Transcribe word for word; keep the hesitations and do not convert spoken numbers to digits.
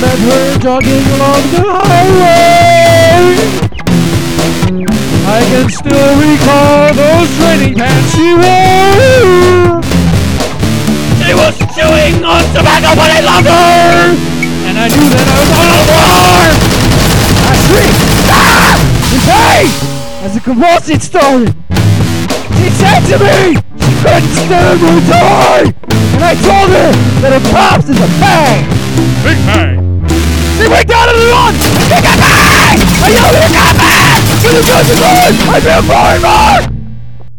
met her jogging along the highway. I can still recall those training pants she wore. She was chewing on tobacco, but I loved her! And I knew that I was on a war! I shrieked, ah! In pain! As the convulsion started. She said to me, she couldn't stand my toy! And I told her that it pops is a bang! Big bang! She went down to the lawn! She got bang! I yelled, you got bang! But the judge is on! I feel more and more!